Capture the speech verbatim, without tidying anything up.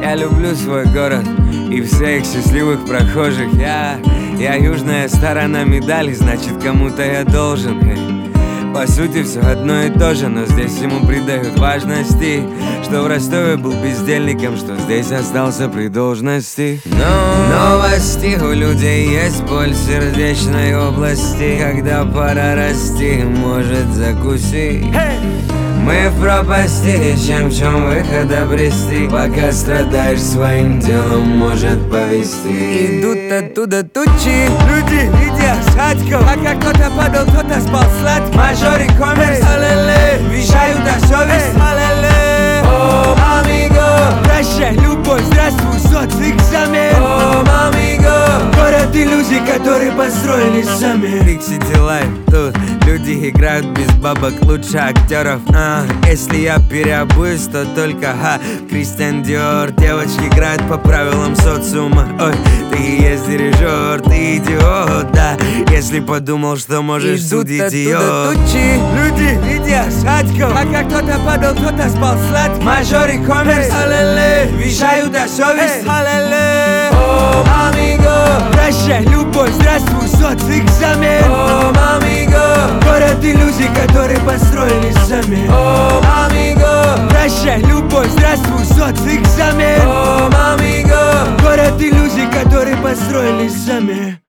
Я люблю свой город и всех счастливых прохожих. Я, я южная сторона медали, значит кому-то я должен. По сути все одно и то же, но здесь ему придают важности. Что в Ростове был бездельником, что здесь остался при должности. Но новости, у людей есть боль в сердечной области. Когда пора расти, может закусить. Мы в пропасти, чем в чем выход обрести. Пока страдаешь своим делом, может повести. Идут оттуда тучи, люди, видя шатков. Пока кто-то падал, кто-то спал сладко. Мажор и коммерс, алеле, вещают о совесть, алеле. О, амиго, прощай, любовь, здравствуй, соцэкзамен. О, амиго, город иллюзий, которые построили сами. Big City Life, тут люди играют без бабок, лучше актеров. а, Если я переобуюсь, то только ха Кристиан Диор. Девочки играют по правилам социума. Ой, ты и есть дирижер, ты идиот, да. Если подумал, что можешь Идут судить ее. тучи, Люди, видя шатков. Пока кто-то падал, кто-то спал сладко. Мажор и коммерс, алеле, вещают о совесть, алеле. О, амиго, прощай, любовь, здравствуй, соцэкзамен. О, амиго, город иллюзий, которые построили сами. О, амиго, прощай, любовь, здравствуй, соцэкзамен. О, амиго, город иллюзий, которые построили сами.